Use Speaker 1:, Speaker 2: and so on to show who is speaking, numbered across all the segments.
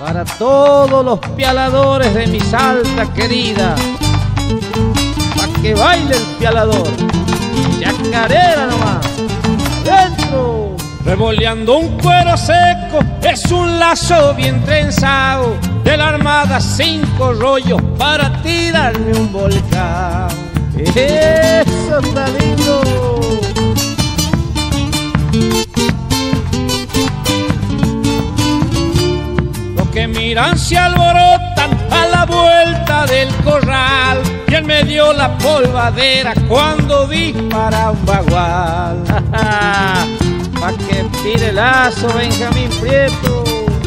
Speaker 1: para todos los pialadores de mi Salta querida, pa' que baile el pialador, chacarera nomás, adentro.
Speaker 2: Revoleando un cuero seco, es un lazo bien trenzado, de la Armada 5 rollos para tirarme un volcán.
Speaker 1: Eso está lindo.
Speaker 2: Los que miran se alborotan a la vuelta del corral, y en medio la polvadera cuando dispara un bagual.
Speaker 1: Pa' que tire el lazo, Benjamín Prieto.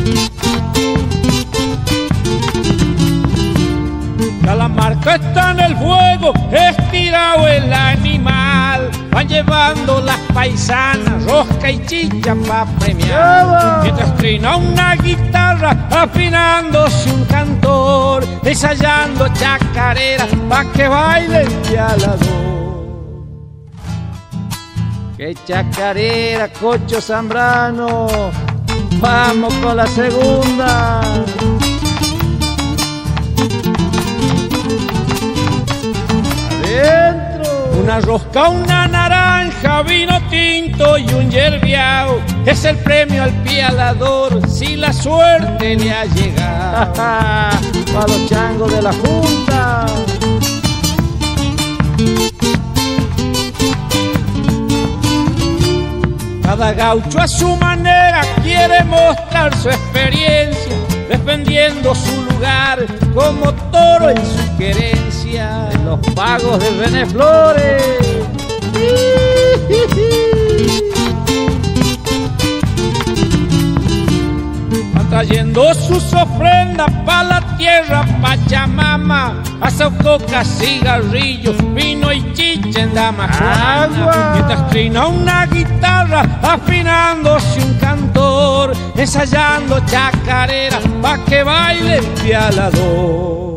Speaker 2: Ya la marca está en el fuego, estirado el animal. Van llevando las paisanas, rosca y chicha pa' premiar. Mientras trina una guitarra, afinándose un cantor, ensayando chacareras pa' que baile el pialador.
Speaker 1: ¡Qué chacarera, Cocho Zambrano! ¡Vamos con la segunda! ¡Adentro!
Speaker 2: Una rosca, una naranja, vino tinto y un yerbiao es el premio al pialador si la suerte le ha llegado.
Speaker 1: ¡Para los changos de la Junta!
Speaker 2: Cada gaucho a su manera quiere mostrar su experiencia, defendiendo su lugar como toro en su querencia.
Speaker 1: En los pagos de René Flores.
Speaker 2: Van trayendo sus ofrendas pa' la tierra Pachamama, asao, coca, cigarrillos, vino y chicha en Damajuana. Mientras trina una guitarra, afinándose un cantor, ensayando chacareras pa' que baile el pialador.